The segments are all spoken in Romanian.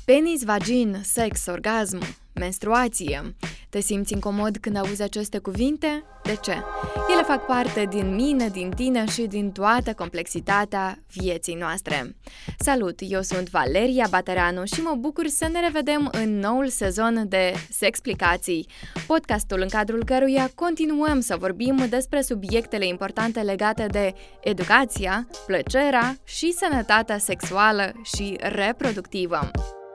Penis, vagin, sex, orgasm, menstruație. Te simți incomod când auzi aceste cuvinte? De ce? Ele fac parte din mine, din tine și din toată complexitatea vieții noastre. Salut, eu sunt Valeria Batereanu și mă bucur să ne revedem în noul sezon de Sexplicații, podcastul în cadrul căruia continuăm să vorbim despre subiectele importante legate de educația, plăcerea și sănătatea sexuală și reproductivă.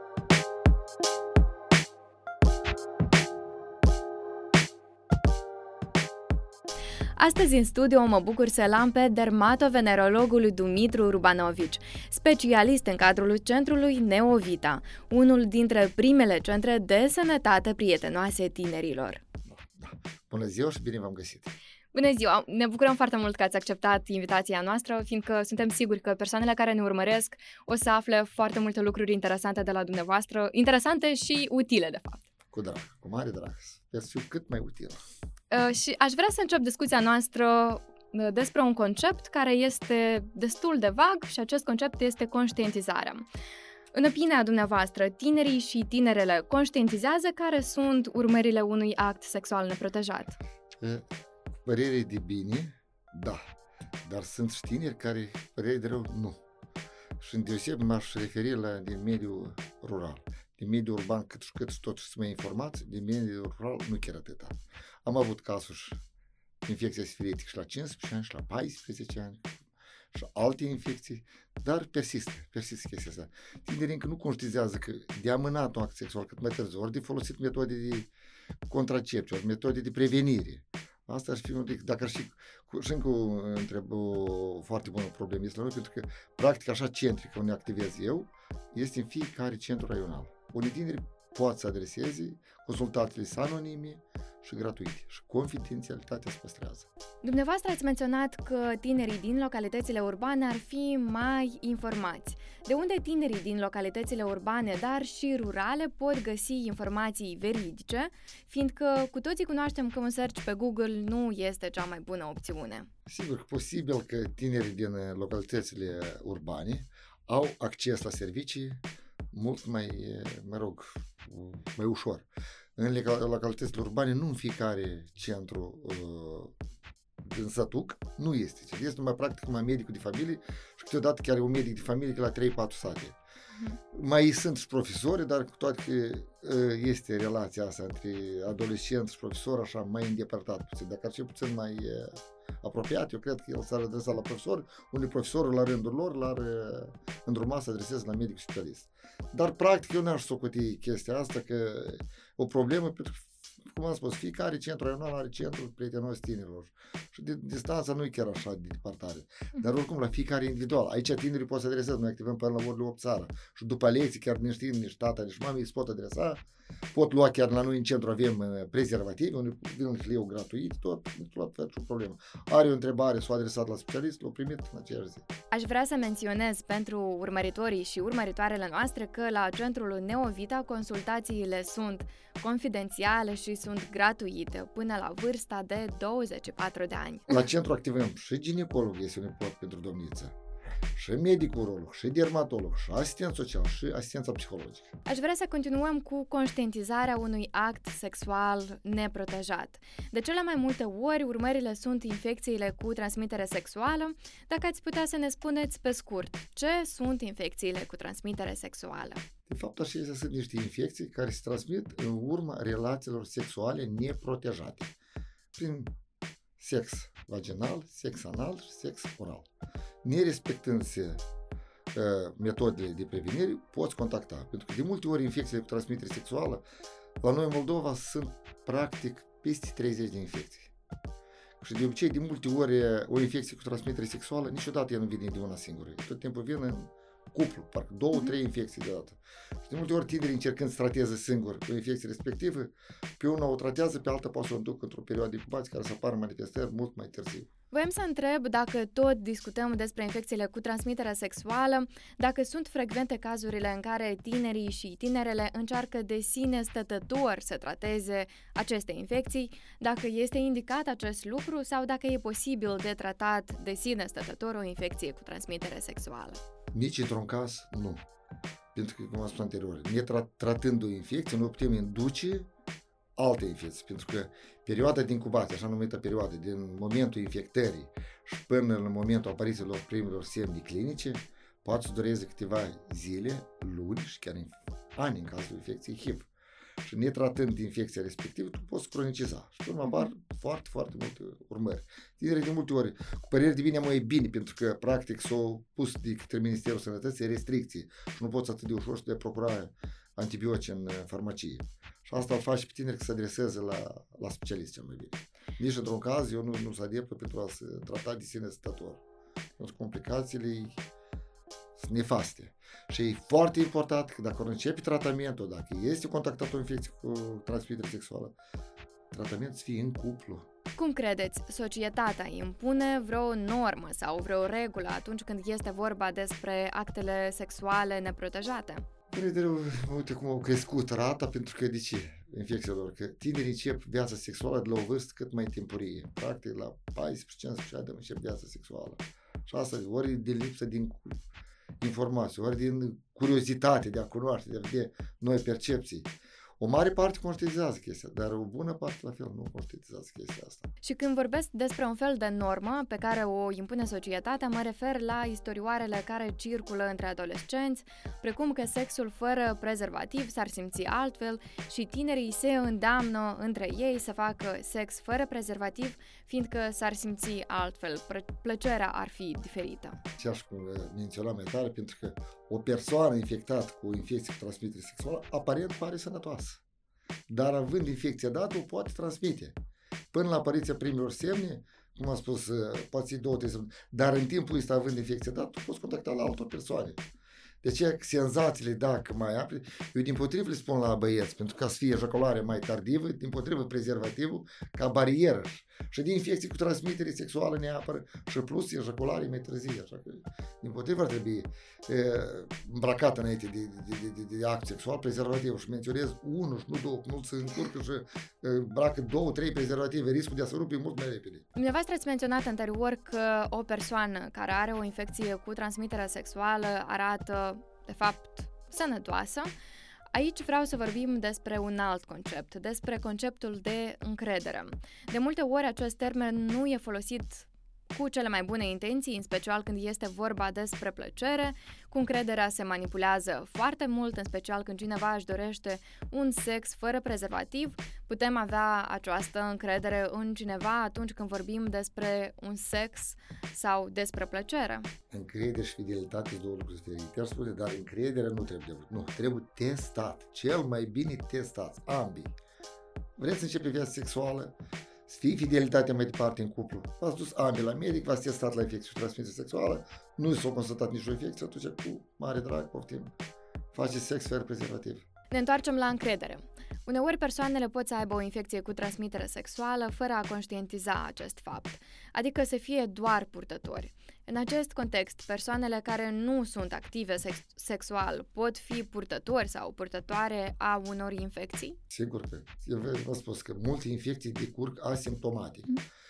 Astăzi în studio mă bucur să-l am pe dermatovenerologul Dumitru Rubanovici, specialist în cadrul centrului Neovita, unul dintre primele centre de sănătate prietenoase tinerilor. Bună ziua și bine v-am găsit! Bună ziua! Ne bucurăm foarte mult că ați acceptat invitația noastră, fiindcă suntem siguri că persoanele care ne urmăresc o să afle foarte multe lucruri interesante de la dumneavoastră, interesante și utile, de fapt. Cu drag, cu mare drag. Sper să fiu cât mai util. Și aș vrea să încep discuția noastră despre un concept care este destul de vag și acest concept este conștientizarea. În opinia dumneavoastră, tinerii și tinerele conștientizează care sunt urmările unui act sexual neprotejat? Părere de bine, da, dar sunt și tineri care, părere de rău, nu. Și îndeoseb m-aș referi la din mediul rural. Din mediul urban cât și tot să mai informați, din mediul rural nu chiar atâta. Am avut cazuri infecția sifilitică și la 15 ani și la 14 ani și alte infecții, dar persistă chestia asta. Tinerii încă nu conștientizează că de amânat un act sexual cât mai târziu, ori de folosit metode de contracepție, ori metode de prevenire. Asta ar fi, dacă ar și încă o foarte bună problemă este la noi, pentru că practic așa centrică unde activez eu este în fiecare centru raional. Unii tineri pot să adreseze, consultațiile sunt anonime și gratuite și confidențialitatea se păstrează. Dumneavoastră ați menționat că tinerii din localitățile urbane ar fi mai informați. De unde tinerii din localitățile urbane, dar și rurale, pot găsi informații veridice, fiindcă cu toții cunoaștem că un search pe Google nu este cea mai bună opțiune? Sigur că posibil că tinerii din localitățile urbane au acces la servicii mult mai ușor. În localitățile urbane, nu în fiecare centru din sătuc, nu este. Este numai practic numai medicul de familie și câteodată chiar un medic de familie la 3-4 sate. Mai sunt și profesori, dar cu toate că este relația asta între adolescent și profesor așa mai îndepărtat puțin. Dacă ar fi puțin mai apropiat, eu cred că el s-ar adresa la profesor, unde profesorul la rândul lor l-ar îndruma să adreseze la medic specialist. Dar practic eu n-aș socoti chestia asta că o problemă, pentru că, cum am spus, fiecare centru raional are centrul prietenos tinerilor și distanța nu e chiar așa de departare. Dar oricum la fiecare individual. Aici tinerii pot să adreseze, noi activăm până la ori 8 țară și după lecții chiar niște tine, niște tata, niște mami se pot adresa, pot lua chiar la noi în centru avem prezervative, unde vin și leu gratuit, tot fel și o problemă. Are o întrebare, s-o adresat la specialist, l-o primit în aceeași zi. Aș vrea să menționez pentru urmăritorii și urmăritoarele noastre că la centrul Neovita consultațiile sunt confidențiale și sunt gratuite până la vârsta de 24 de ani. La centru activăm și ginecolog, este un import pentru domniță, și medic urolog, și dermatolog, și asistent social, și asistența psihologică. Aș vrea să continuăm cu conștientizarea unui act sexual neprotejat. De cele mai multe ori, urmările sunt infecțiile cu transmitere sexuală. Dacă ați putea să ne spuneți pe scurt, ce sunt infecțiile cu transmitere sexuală? De fapt, așa sunt niște infecții care se transmit în urma relațiilor sexuale neprotejate, prin sex vaginal, sex anal și sex oral. Nerespectându-se metodele de prevenire, poți contacta. Pentru că de multe ori infecțiile cu transmitere sexuală, la noi în Moldova sunt practic peste 30 de infecții. Și de obicei, de multe ori, o infecție cu transmitere sexuală niciodată ea nu vine de una singură. Tot timpul vine în cuplu, parcă 2-3 infecții deodată. Și de multe ori tinerii încercând să trateze singur o infecție respectivă, pe una o tratează, pe alta poate să o duc într-o perioadă de incubație care să apară manifestări mult mai târziu. Voiam să întreb, dacă tot discutăm despre infecțiile cu transmitere sexuală, dacă sunt frecvente cazurile în care tinerii și tinerele încearcă de sine stătător să trateze aceste infecții, dacă este indicat acest lucru sau dacă e posibil de tratat de sine stătător o infecție cu transmitere sexuală. Nici într-un caz, nu. pentru că, cum am spus anterior, tratând o infecție, noi putem induce alte infecții, pentru că perioada de incubație, așa numită perioadă, din momentul infectării și până în momentul apariției primilor semne clinice, poate să dureze câteva zile, luni și chiar ani în cazul infecției HIV. Și netratând infecția respectivă, tu poți croniciza. Și până apar foarte, foarte multe urmări. Tinerii de multe ori, cu păreri de bine, mai e bine, pentru că, practic, s-au pus de către Ministerul Sănătății restricții și nu poți atât de ușor să te procura antibiotici în farmacie. Și asta îl face pe tineri că se adreseze la specialiști cel mai bine. Nici într-un caz, eu nu sunt adeptă pentru a se trata de sine stătător. Pentru că complicațiile sunt nefaste. Și e foarte important că dacă începe tratamentul, dacă este contactat o infecție cu transmitere sexuală, tratamentul să fie în cuplu. Cum credeți, societatea impune vreo normă sau vreo regulă atunci când este vorba despre actele sexuale neprotejate? Uite cum au crescut rata, pentru că de ce? Infecțiilor, că tinerii încep viața sexuală de la o vârstă cât mai timpurie. Practic la 14-15 ani încep viața sexuală. Și asta ori de lipsă din informații, ori din curiozitate de a cunoaște, de a vedea noi percepții. O mare parte conștientizează chestia, dar o bună parte la fel nu conștientizează chestia asta. Și când vorbesc despre un fel de normă pe care o impune societatea, mă refer la istorioarele care circulă între adolescenți, precum că sexul fără prezervativ s-ar simți altfel și tinerii se îndeamnă între ei să facă sex fără prezervativ, fiindcă s-ar simți altfel, plăcerea ar fi diferită. Și aș menționa mai tare, pentru că o persoană infectată cu infecție cu transmitere sexuală aparent pare sănătoasă. Dar având infecția dată, o poate transmite. Până la apariția primilor semne, cum am spus, poate 2-3 săptămâni, dar în timpul ăsta, având infecția dată, tu poți contacta la altor persoane. De aceea, senzațiile, dacă mai apre, eu din potrivă le spun la băieți, pentru ca să fie ejaculare mai tardivă, din potrivă prezervativul ca barieră. Și de infecții cu transmitere sexuală ne apără și plus ejaculare mai târzie. Așa că, din potrivă, ar trebui îmbrăcat înainte de act sexual prezervativul și menționez unul și nu două, nu se încurcă și îmbracă 2-3 prezervative, riscul de a se rupe mult mai repede. Dumneavoastră ați menționat anterior că o persoană care are o infecție cu transmitere sexuală arată, de fapt, sănătoasă. Aici vreau să vorbim despre un alt concept, despre conceptul de încredere. De multe ori acest termen nu e folosit cu cele mai bune intenții, în special când este vorba despre plăcere. Cu încrederea se manipulează foarte mult, în special când cineva își dorește un sex fără prezervativ. Putem avea această încredere în cineva atunci când vorbim despre un sex sau despre plăcere. Încredere și fidelitate sunt două lucruri diferite. Aș spune, dar încrederea nu trebuie avut. Nu, trebuie testat. Cel mai bine testat. Ambii. Vreți să începe viața sexuală? Să fie fidelitatea mai departe în cuplu. V-ați dus ambii la medic, v-ați testat la infecție și transmisie sexuală, nu s-a constatat nicio infecție, atunci cu mare drag poftim. Faceți sex fără prezervativ. Ne întoarcem la încredere. Uneori persoanele pot să aibă o infecție cu transmitere sexuală fără a conștientiza acest fapt, adică să fie doar purtători. În acest context, persoanele care nu sunt active sexual pot fi purtători sau purtătoare a unor infecții? Sigur că. Eu v-am spus că multe infecții decurg asimptomatic.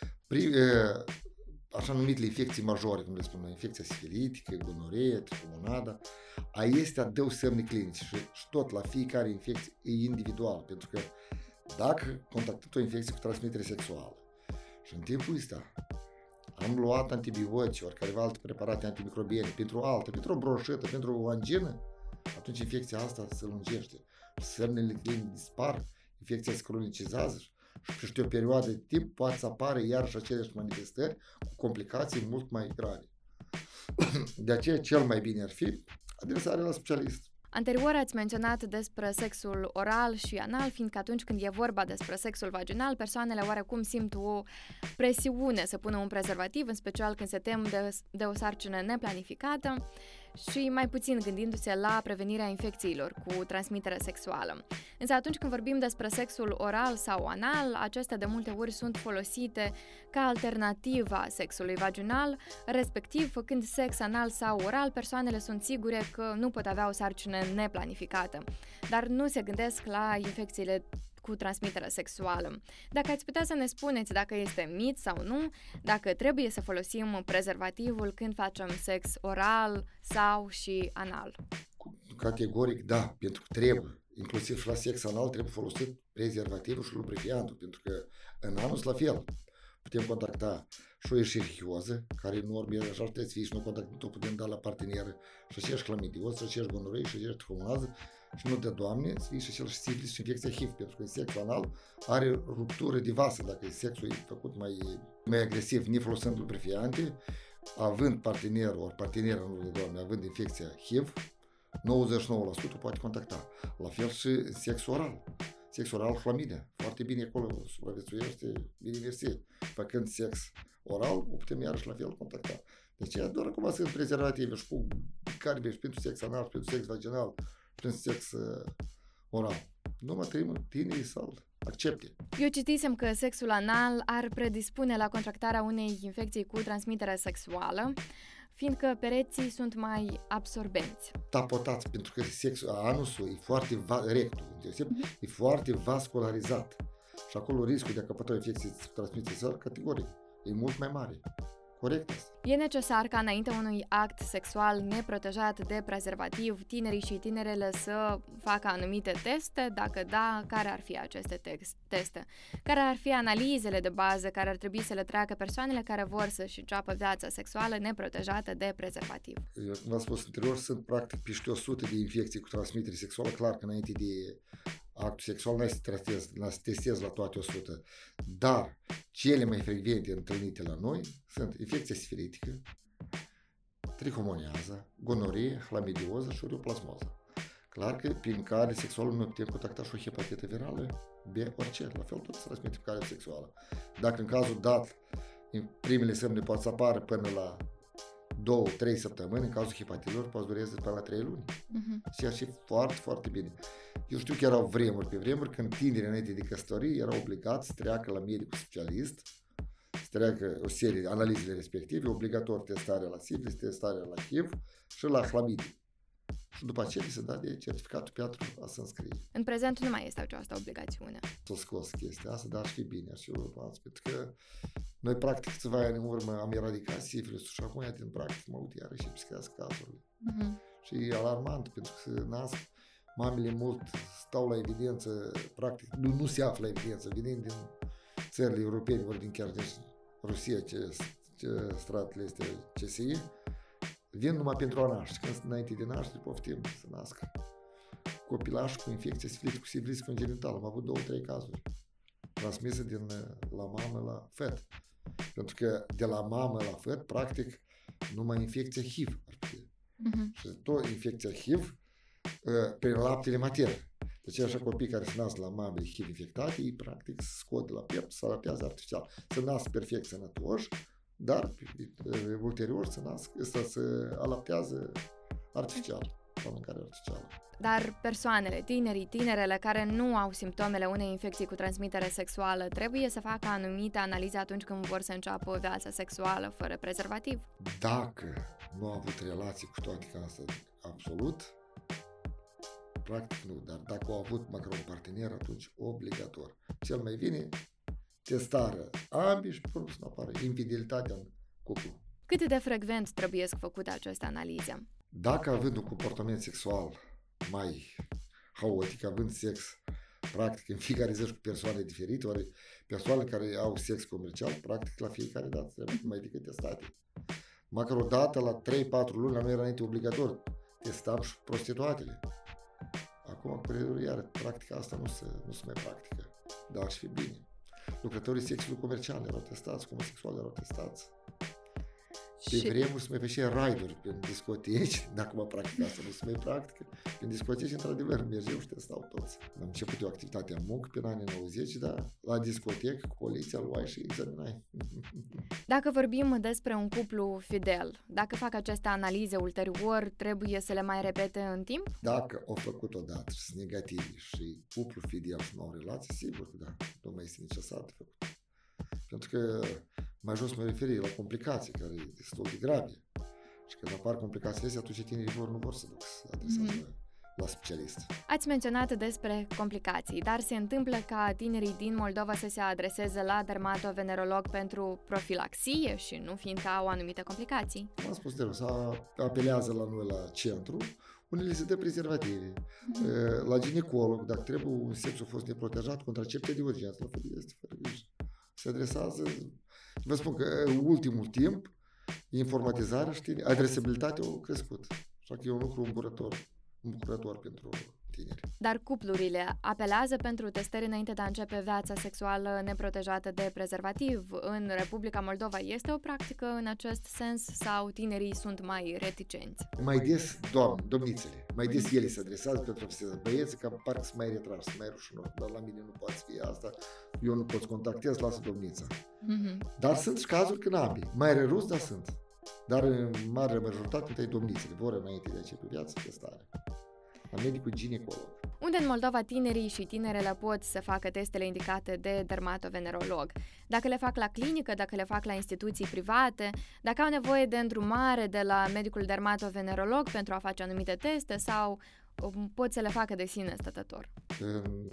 Așa numitele infecții majore, cum le spun, infecția sifilitică, gonoree, tricomonada, acestea dau semne clinice și tot la fiecare infecție e individual, pentru că dacă contactat o infecție cu transmitere sexuală și în timpul ăsta am luat antibiotici, ori careva alte preparate antimicrobiene pentru o bronșită, pentru o angină, atunci infecția asta se lungește. Semnele clinice dispar, infecția se cronicizează și peste o perioadă de timp poate să apară iarăși aceleași manifestări cu complicații mult mai grave. De aceea cel mai bine ar fi adresarea la specialist. Anterior ați menționat despre sexul oral și anal, fiindcă atunci când e vorba despre sexul vaginal, persoanele oarecum simt o presiune să pună un prezervativ, în special când se tem de o sarcină neplanificată și mai puțin gândindu-se la prevenirea infecțiilor cu transmitere sexuală. Însă atunci când vorbim despre sexul oral sau anal, acestea de multe ori sunt folosite ca alternativa sexului vaginal, respectiv făcând sex anal sau oral, persoanele sunt sigure că nu pot avea o sarcină neplanificată, dar nu se gândesc la infecțiile cu transmitere sexuală. Dacă ați putea să ne spuneți dacă este mit sau nu, dacă trebuie să folosim prezervativul când facem sex oral sau și anal. Categoric da, pentru că trebuie. Inclusiv și la sex anal trebuie folosit prezervativul și lubrifiantul, pentru că în anus la fel. Putem contacta și o escherichioză, care în urmă așa trebuie să fie și nu contactăm, putem da la partener și aceeași clamidios, și aceeași gonorei, și aceeași tricomonază, și nu de Doamne, să fie și același sifilis și infecția HIV, pentru că sexul anal are ruptură de vasă, dacă sexul e făcut mai agresiv, nefolosind lubrifiante, având partenerul, ori partenera, nu de Doamne, având infecția HIV, 99% poate contacta. La fel și sexul oral. Sex oral, chlamydia. Foarte bine acolo supraviețuiește bine mersi. Făcând sex oral, o putem iarăși la fel contacta. Deci doar acum sunt prezervative și cu care și pentru sex anal, pentru sex vaginal, pentru sex oral. Numai trebuie tinerii să-l accepte. Eu citisem că sexul anal ar predispune la contractarea unei infecții cu transmitere sexuală, fiindcă pereții sunt mai absorbenți. Tapotați, pentru că anusul e foarte e foarte vascularizat și acolo riscul de a căpăta infecții transmise categoric e mult mai mare. Corect asta. E necesar ca înainte unui act sexual neprotejat de prezervativ, tinerii și tinerele să facă anumite teste? Dacă da, care ar fi aceste teste? Care ar fi analizele de bază care ar trebui să le treacă persoanele care vor să-și înceapă viața sexuală neprotejată de prezervativ? Eu, cum v-am spus anterior, sunt practic peste 100 de infecții cu transmitere sexuală. Clar că înainte de actul sexual n-ai să testezi la toate 100. Dar cele mai frecvente întâlnite la noi sunt infecția sifilitică, trichomoniaza, gonorie, chlamidioză și ureoplasmoză. Clar că prin care sexualul noi putem contacta și o hepatită virală, B, orice, la fel tot se transmite pe cale sexuală. Dacă în cazul dat, primele semne poate să apară până la 2-3 săptămâni, în cazul hepatitelor poate dureze până la 3 luni. Ceea ce e foarte, foarte bine. Eu știu că erau pe vremuri când tinerii înainte de căsătorie erau obligați să treacă la medicul specialist, să treacă o serie de analizele respective, obligator testarea la sifilis, testarea la HIV și la chlamydie. Și după aceea se da de certificatul pentru a se înscrie. În prezent nu mai este această obligațiune. S-a scos chestia asta, dar ar fi bine, și eu pentru că noi practic câțiva ani în urmă am eradicat sifilisul și acum din practic mă uit iarăși și psihează cazurile. Și e alarmant pentru că se nasc mamele mult stau la evidență, practic nu se află la evidență, venind din țările europene, ori din chiar din Rusia, ce stratele este CSI, vin numai pentru a naște. Când înainte de naștere poftim să nască copilași cu infecție sifilitică, cu sifilis congenitală. Am avut 2-3 cazuri transmise din la mamă la fet. Pentru că de la mamă la fet, practic, numai infecția HIV ar fi. Și tot infecția HIV prin laptele matern. Deci așa copii care se nasc la mame HIV infectate, ei practic scot de la piept, se alapează artificial. Se nasc perfect sănătoși, dar ulterior se alaptează artificial, la mâncare artificială. Dar persoanele, tinerele care nu au simptomele unei infecții cu transmitere sexuală trebuie să facă anumite analize atunci când vor să înceapă o viață sexuală fără prezervativ? Dacă nu au avut relații cu toate ca asta, absolut, practic nu, dar dacă au avut măcar un partener, atunci obligator. Cel mai bine testarea ambii și până să nu apară infidelitatea în cuplu. Cât de frecvent trebuie făcute aceste analize? Dacă având un comportament sexual mai haotic, având sex practic în fiecare zi cu persoane diferite, ori persoane care au sex comercial, practic la fiecare dată trebuie mai decât testate. Măcar o dată la 3-4 luni, la noi era înainte obligatoriu, testam și prostituatele. Acum, cu perioadul iară, practica asta nu se mai practică, dar ar fi bine. Lucrătorii sexului comercial erau testați, homosexuali erau testați. Pe vremuri se mai făcea raiduri prin discoteci, dacă mă practic asta nu se mai practică. Prin discoteci, într-adevăr, mergeau și testau toți. Am început eu activitatea în muncă prin anii 90, dar la discotecă cu poliția luai și examinai. Dacă vorbim despre un cuplu fidel, dacă fac aceste analize ulterior, trebuie să le mai repete în timp? Dacă au făcut odată și sunt negative și cuplu fidel și nu au relații, sigur că da, nu mai este necesar de făcut. Pentru că mai jos mă referi la complicații care e destul de grave. Și când apar complicațiile astea, atunci tinerii nu vor să duc să adresează la specialist. Ați menționat despre complicații, dar se întâmplă ca tinerii din Moldova să se adreseze la dermatovenerolog pentru profilaxie și nu fiindcă au anumite complicații? Am spus de să apelează la noi la centru, unele se dă prezervative. La ginecolog, dacă trebuie un sex a fost neprotejat, contracepție de urgență, la fel este fără grijă. Se adresează, vă spun că ultimul timp, informatizarea, știi, adresabilitatea a crescut. Așa că e un lucru îmbucurător pentru tineri. Dar cuplurile apelează pentru testări înainte de a începe viața sexuală neprotejată de prezervativ. În Republica Moldova este o practică în acest sens sau tinerii sunt mai reticenți? Mai des, domnițele, mai des ele se adresează pentru a băieții, că parcă sunt mai retrași, sunt mai rușinoși, dar la mine nu poate fi asta, eu nu pot să contactez, lasă domnița. Dar sunt și cazuri când ambii, mai rerus, dar sunt. Dar în mare majoritate întâi domnițele vor înainte de a începe viața testare. La medicul ginecolog. Unde în Moldova tinerii și tinerele pot să facă testele indicate de dermatovenerolog? Dacă le fac la clinică, dacă le fac la instituții private, dacă au nevoie de îndrumare de la medicul dermatovenerolog pentru a face anumite teste sau pot să le facă de sine stătător? În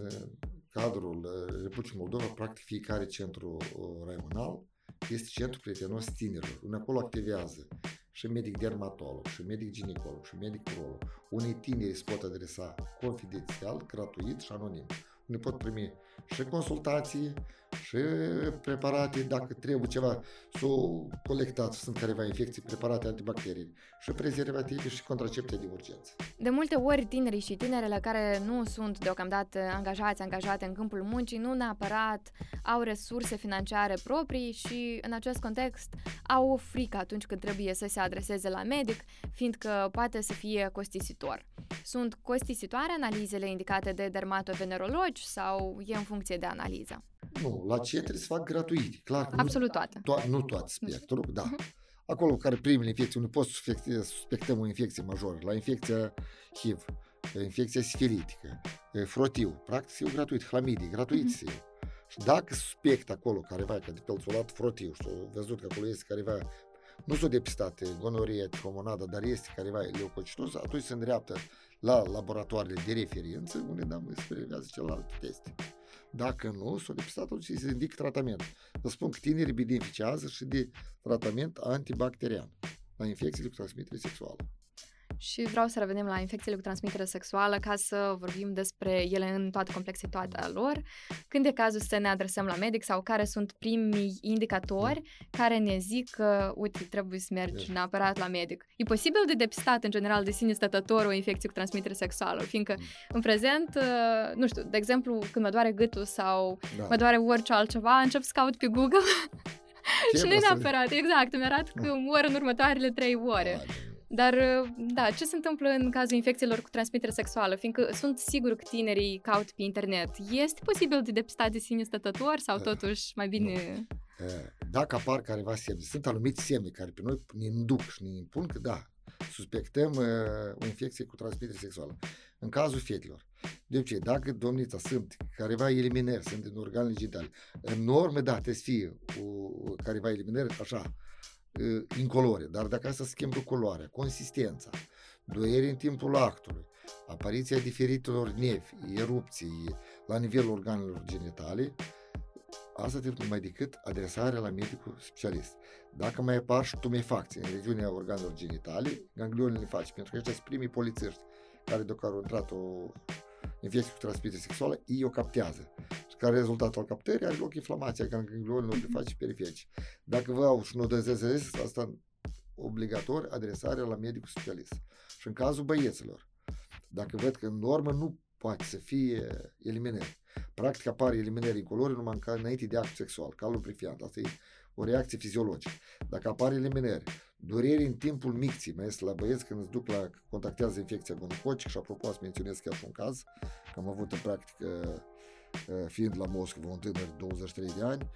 cadrul Republicii Moldova, practic fiecare centru raional este centru prietenos tinerilor. Unde acolo activează și medic dermatolog, și medic ginecolog, și medic urolog. Unii tineri se pot adresa confidențial, gratuit și anonim. Unii pot primi și consultații, și preparate, dacă trebuie ceva, s-o colectat, sunt careva infecții, preparate antibacterii, și prezervative și contracepție de urgență. De multe ori, tinerii și tinerele care nu sunt deocamdată angajate în câmpul muncii, nu neapărat au resurse financiare proprii și, în acest context, au o frică atunci când trebuie să se adreseze la medic, fiindcă poate să fie costisitor. Sunt costisitoare analizele indicate de dermatovenerologi sau e în funcție de analiză? Nu, la ce trebuie să fac gratuit. Clar, absolut toate. Nu toate spectrul, da. Acolo care primele infecții, nu poți să suspectăm o infecție majoră. La infecția HIV, infecția sifilitică, frotiu, practic e gratuit, hlamidii, gratuit se iau. Și dacă suspect acolo careva, că de pe s-a luat frotiu și s-a văzut că acolo este careva, nu s-a depistat gonoria, trihomonada, dar este careva leucocitos, atunci se îndreaptă la laboratoarele de referință, unde se prelevează celelalte teste. Dacă nu, s-a depistat, atunci se indică tratament. Vă spun că tinerii beneficiază și de tratament antibacterian la infecțiile cu transmitere sexuală. Și vreau să revenim la infecțiile cu transmitere sexuală ca să vorbim despre ele în toată complexitatea lor. Când e cazul să ne adresăm la medic sau care sunt primii indicatori care ne zic că, uite, trebuie să mergi neapărat la medic. E posibil de depistat în general de sine stătător o infecție cu transmitere sexuală, fiindcă în prezent, nu știu, de exemplu, când mă doare gâtul sau mă doare orice altceva, încep să caut pe Google și nu neapărat, exact, îmi arată că mor în următoarele 3 ore. Dar, da, ce se întâmplă în cazul infecțiilor cu transmitere sexuală? Fiindcă sunt sigur că tinerii caut pe internet. Este posibil de depistat de sine stătător sau totuși mai bine... Dacă apar careva semne, sunt anumite semne care pe noi ne induc și ne impun că da, suspectăm o infecție cu transmitere sexuală. În cazul fetelor, de obicei, dacă domnița sunt careva eliminări, sunt din organele genitale, în normă, da, trebuie să fie careva eliminări așa, incolore, dar dacă asta schimbă culoarea, consistența, durerea în timpul actului, apariția diferitelor nevi, erupții la nivelul organelor genitale, asta trebuie numai decât adresarea la medicul specialist. Dacă mai apar și tumefacții în regiunea organelor genitale, ganglionele le faci, pentru că ăștia sunt primii polițiști care dacă au intrat o infecție cu transmitere sexuală, ei o captează. Și ca rezultat al captării are loc inflamația ganglionelor de face periferice. Dacă vă au și nu dăzezez, asta obligatoriu adresarea la medicul specialist. Și în cazul băieților, dacă văd că în normă nu poate să fie eliminări, practic apare eliminări incolore numai înainte de act sexual, ca lubrifiant. Asta e o reacție fiziologică. Dacă apare eliminări, dureri în timpul micții, mai este la băieți când îți duc la contactează infecția gonococică și apropo să menționez chiar și un caz, că am avut în practică fiind la Moscova un tânăr de 23 de ani,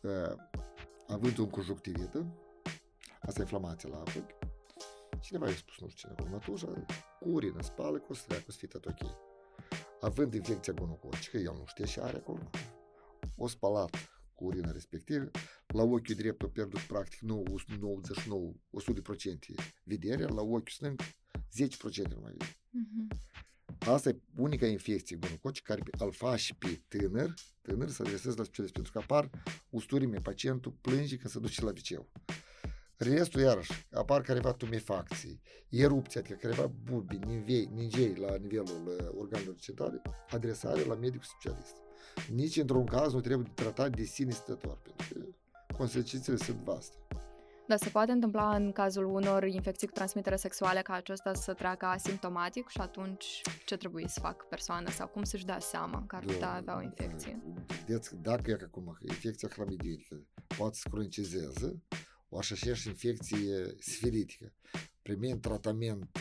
având un conjunctivită, asta e inflamație la apă, cineva i-a spus, nu știu cine, mătușa, cu urină, spală, că o să treacă, o să fie tot ok. Având infecția gonococică, el nu știe și are acolo, o spălat cu urina respectivă, la ochiul drept a pierdut practic 99, 100% vederea, la ochiul stâng 10% nu mai vede. Asta e unica infecție gonococică care îl face pe tânăr să adreseze la specialist, pentru că apar usturime, pacientul plânge când se duce la viceu. Restul, iarăși, apar careva tumefacții, erupții, adică careva bulbi, ningei la nivelul organelor genitale, adresare la medicul specialist. Nici într-un caz nu trebuie tratat de sine stătător, pentru că consecințele sunt vaste. Dar se poate întâmpla în cazul unor infecții cu transmitere sexuală ca acesta să treacă asimptomatic și atunci ce trebuie să facă persoana sau cum să-și dea seama că ar putea avea o infecție? Vedeți, dacă e acum infecția clamidioică poate să cronicizeze, o așa și infecție sifilitică, primind tratament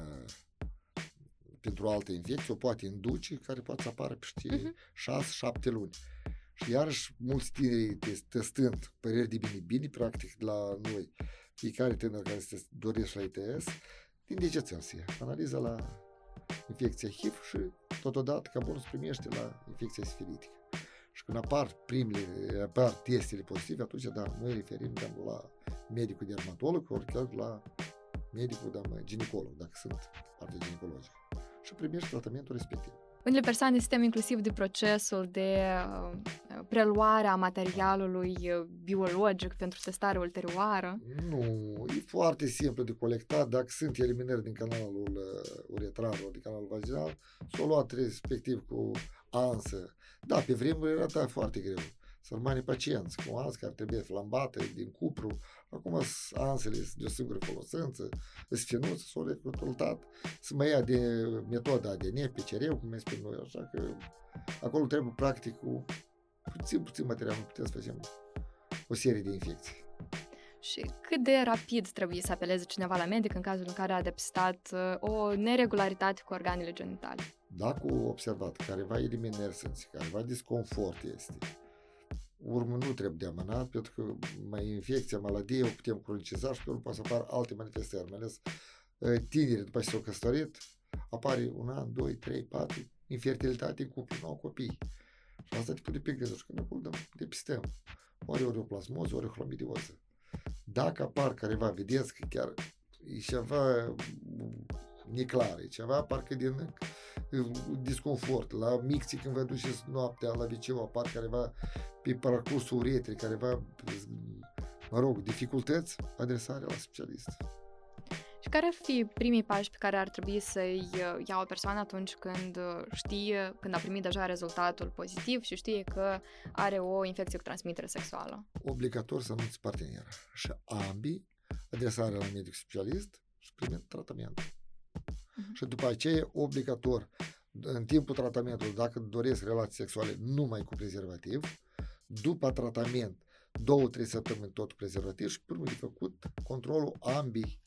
pentru alte infecții, o poate induce, care poate să apară peste 6-7 luni. Și iarăși mulți tineri testând păreri de bine, practic la noi, fiecare tânăr care se dorește la ITS, din degețenție, analiza la infecția HIV și totodată ca bonus primește la infecția sifilitică. Și când apar testele pozitive, atunci, da, noi referim la medicul dermatolog, ori chiar la medicul ginecolog, dacă sunt parte ginecologică. Și primești tratamentul respectiv. Unele persoane se tem inclusiv de procesul de preluare a materialului biologic pentru testare ulterioară. Nu, e foarte simplu de colectat. Dacă sunt eliminări din canalul uretrar ori din canalul vaginal, s-o luat respectiv cu ansă. Da, pe vremuri era foarte greu. Să rămâne pacienți cu ansă care trebuie flambate din cupru. Acum ansele sunt de o singură folosință, sunt finuțe, s-au recrutat, să mai ia de metoda ADN, PCR, cum ne spun noi, așa că acolo trebuie practic cu puțin material, nu putem să facem o serie de infecții. Și cât de rapid trebuie să apeleze cineva la medic în cazul în care a depistat o neregularitate cu organele genitale? Dacă observat careva eliminări sunt, careva disconfort este, urmă nu trebuie de amânat, pentru că mai infecția, maladie, o putem croniciza și pe urmă poate să apară alte manifestări, mai ales tineri după ce s-au căsătorit, apare 1 an, 2, 3, 4, infertilitate în cuplu, nu au copii. Și asta te pune pe gânduri și când acolo depistăm. Ori o plasmoză, ori o chlamydioză. Dacă apar careva, vedeți că chiar e ceva neclar, e ceva parcă din disconfort. La micții când vă duceți noaptea la wc apar careva pe parcursul uretrei, careva, dificultăți, adresarea la specialist. Și care ar fi primii pași pe care ar trebui să-i ia o persoană atunci când știe, când a primit deja rezultatul pozitiv și știe că are o infecție cu transmitere sexuală? Obligator să anunți partenera și ambii adresarea la medic specialist și primit tratament. Și după aceea obligator în timpul tratamentului, dacă doresc relații sexuale numai cu prezervativ, după tratament 2-3 săptămâni tot cu prezervativ și până de făcut controlul ambii.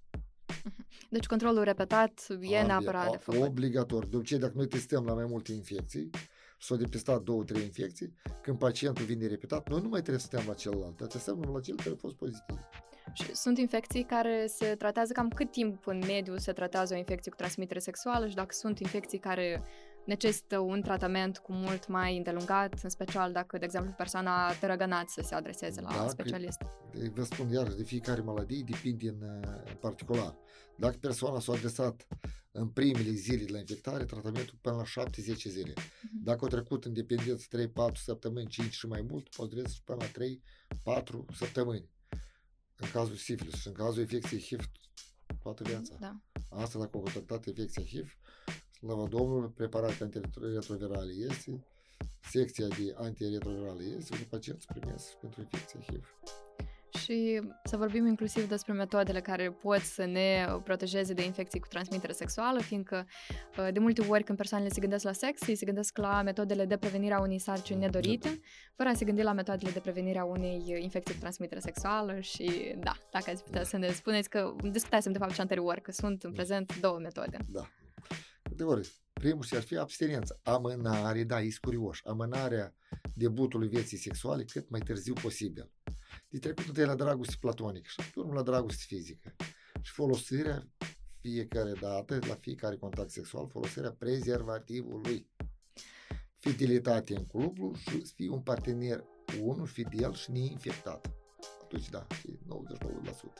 Deci controlul repetat e neapărat de făcut. Obligator. De obicei, dacă noi testăm la mai multe infecții, s-au depistat 2-3 infecții, când pacientul vine repetat, noi nu mai trebuie să stăm la celălalt, dar testăm numai la cel care a fost pozitiv. Și sunt infecții care se tratează cam cât timp în mediu se tratează o infecție cu transmitere sexuală și dacă sunt infecții care necesită un tratament cu mult mai îndelungat, în special dacă, de exemplu, persoana a tărăgănat să se adreseze la specialist. Vă spun iarăși, de fiecare maladie depinde în particular. Dacă persoana s-a adresat în primele zile de la infectare, tratamentul până la 7-10 zile. Dacă a trecut în dependență 3-4 săptămâni, 5 și mai mult, poate durează și până la 3-4 săptămâni. În cazul sifilis și în cazul infecției HIV, toată viața. Da. Asta dacă a contactat infecția HIV, slava Domnului, preparate antiretrovirale este, secția de antiretrovirale este, și pacienți primesc pentru infecția HIV. Și să vorbim inclusiv despre metodele care pot să ne protejeze de infecții cu transmitere sexuală, fiindcă de multe ori când persoanele se gândesc la sex, ei se gândesc la metodele de prevenire a unei sarcini nedorite, fără a se gândi la metodele de prevenire a unei infecții cu transmitere sexuală și da, dacă ați putea să ne spuneți că discutasem de fapt și anterior, că sunt în prezent două metode. Da. De ori, primul și ar fi abstinență. Amânare, da, ești curios. Amânarea debutului vieții sexuale cât mai târziu posibil. De trecutul de la dragoste platonică și pe urmă la dragoste fizică. Și folosirea fiecare dată, la fiecare contact sexual, folosirea prezervativului. Fidelitate în cuplu și să fii un partener unul fidel și neinfectat. Atunci da, și 99%.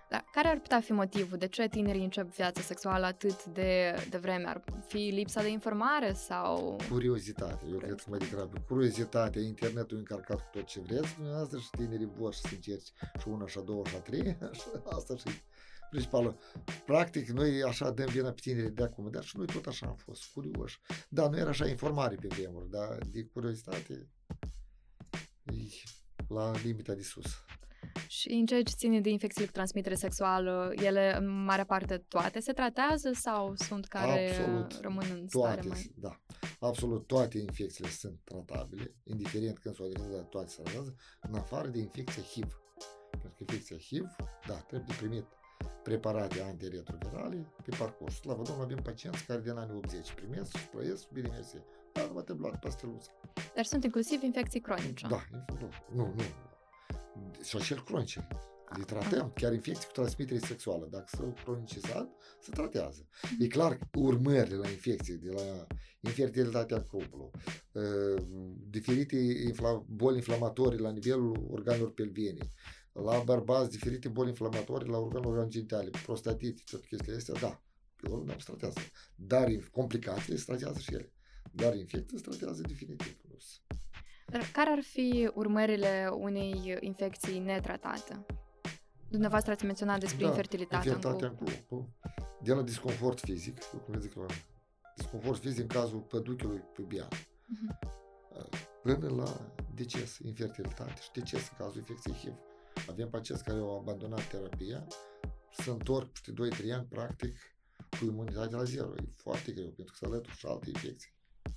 Dar care ar putea fi motivul? De ce tinerii încep viața sexuală atât de vreme? Ar fi lipsa de informare sau... Curiozitate. Eu cred că mai degrabă curiozitatea, internetul încărcat cu tot ce vreți, asta și tinerii vor să încerci și una, și a doua, și a treia, și asta și principalul. Practic, noi așa dăm vina pe tinerii de acum, dar și noi tot așa am fost curioși. Da, nu era așa informare pe vremuri, dar de curiozitate e la limita de sus. Și în ceea ce ține de infecțiile cu transmitere sexuală, ele, în mare parte, toate se tratează sau sunt care rămân în stare mai... Da, absolut toate infecțiile sunt tratabile, indiferent când s-o adresat, toate se tratează, în afară de infecția HIV. Pentru că infecția HIV, da, trebuie primit preparate antiretrovirale pe parcurs. Slavă Domnului, avem pacienți care din anii 80 primesc și trăiesc, bine mersi, dar nu trebuie luat pasteluță. Dar sunt inclusiv infecții cronice. Da, nu. Și acel cronice. Le tratăm, chiar infecții cu transmitere sexuală. Dacă s-au cronicizat, se tratează. E clar că urmările la infecții, de la infertilitatea cuplului, diferite boli inflamatorii la nivelul organelor pelviene, la bărbați diferite boli inflamatorii la organele genitale, prostatite, tot chestiile astea, da, pe urmă se tratează. Dar complicațiile se tratează și ele. Dar infecții se tratează definitiv. Care ar fi urmările unei infecții netratate? Dumneavoastră ați menționat despre infertilitatea în cuplu. De la disconfort fizic, eu cum zic la disconfort fizic în cazul păduchiului pubian, până la deces, infertilitate și deces în cazul infecției HIV. Avem pacienți care au abandonat terapia, se întorc peste 2-3 ani, practic, cu imunitatea la zero. E foarte greu, pentru că se alătură și alte infecții.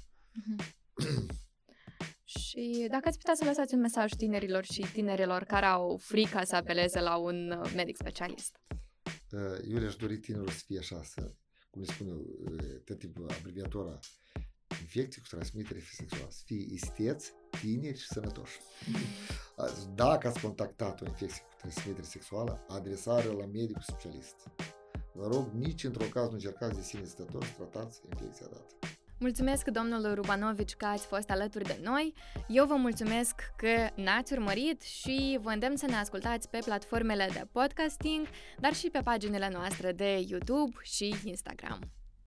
Și dacă ați putea să lăsați un mesaj tinerilor și tinerilor care au frica să apeleze la un medic specialist? Eu le-aș dori tinerilor să fie așa, cum le spun eu, tot timpul abreviatora, infecții cu transmitere sexuală, să fie isteți, tineri și sănătoși. Dacă ați contactat o infecție cu transmitere sexuală, adresarea la medicul specialist. Vă rog, nici într-o caz nu încercați de sine stători să tratați infecția dată. Mulțumesc, domnul Rubanovici, că ați fost alături de noi. Eu vă mulțumesc că ne-ați urmărit și vă îndemn să ne ascultați pe platformele de podcasting, dar și pe paginile noastre de YouTube și Instagram.